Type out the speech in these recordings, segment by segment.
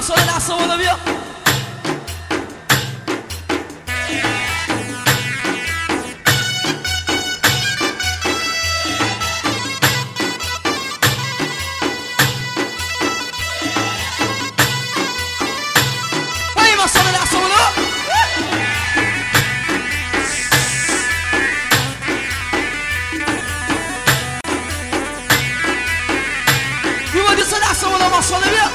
مسئله دست بالا بیا. مسئله بیا.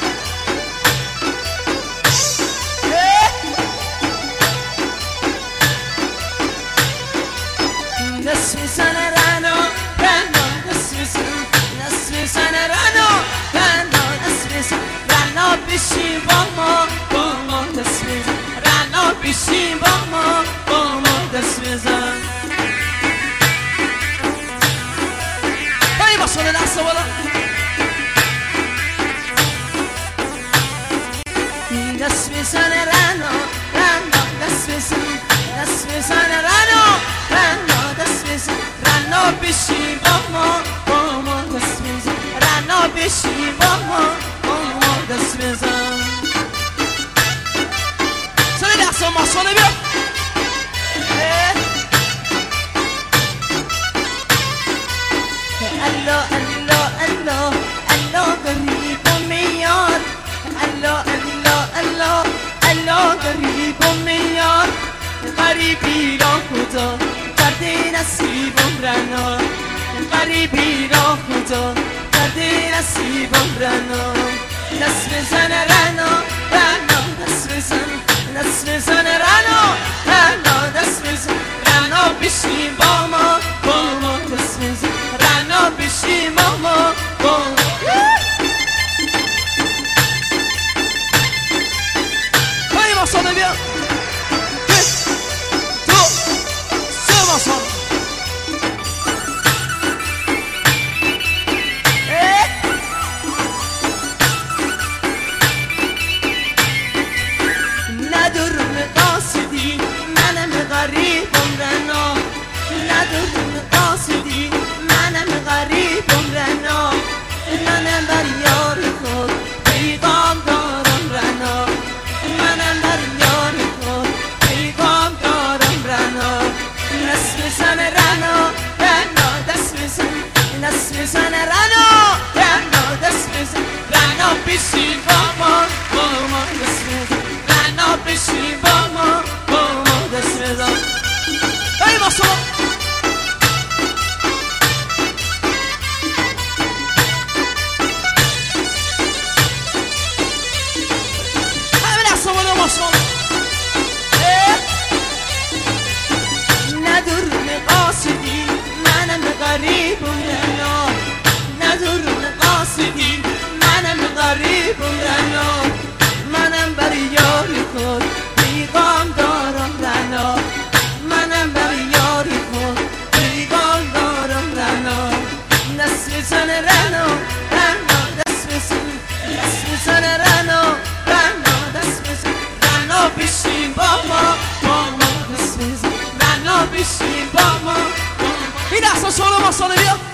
دست میزنه رنو رنو، دست میزنه رنو رنو، دست میزنه رنو بشین با ما دست میزنه رنو بشین با ما دست میزنه. ای مسئله دست بالا. دست میزنه رنو رنو، دست میزنه رنو رنو، دست میزنه رنو بشین با ما دست میزنه رنو بشین با ما دست میزنه. سر دست ما ساله بیا. الله الله الله الله قریب و میاد، الله الله الله الله قریب و میاد، غریبی را خدا کرده نصیبم رنا، غریبی را خدا کرده نصیبم رنا. دست میزنه رنا رنا، دست میزنه رنا رنا، دست میزنه رنا بشین با ما دست میزنه رنا بشین با ما. مسئله بیا. 1 2 3 مسئله. ندارم قاصدی منم غریبم رنا، ندارم قاصدی منم غریبم رنا، منم بر یار خود پیغام دارم رنا، منم بر یار خود پیغام دارم رنا. دست میزنه رنا رنا، دست میزنه رنا رنا، دست میزنه رنا بشین با ما دست میزنه رنا بشین با ما دست میزنه. ای مسئله ندارم قاصدی منم غریبم رنا، ندارم قاصدی منم غریبم رنا، منم بر یار خود پیغام دارم رنا، منم بر یار خود پیغام دارم رنا. دست میزنه رنا رنا، دست میزنه رنا رنا، دست میزنه رنا بشین با ما دست میزنه رنا بشین با ما. این دست سال مسئله بیا.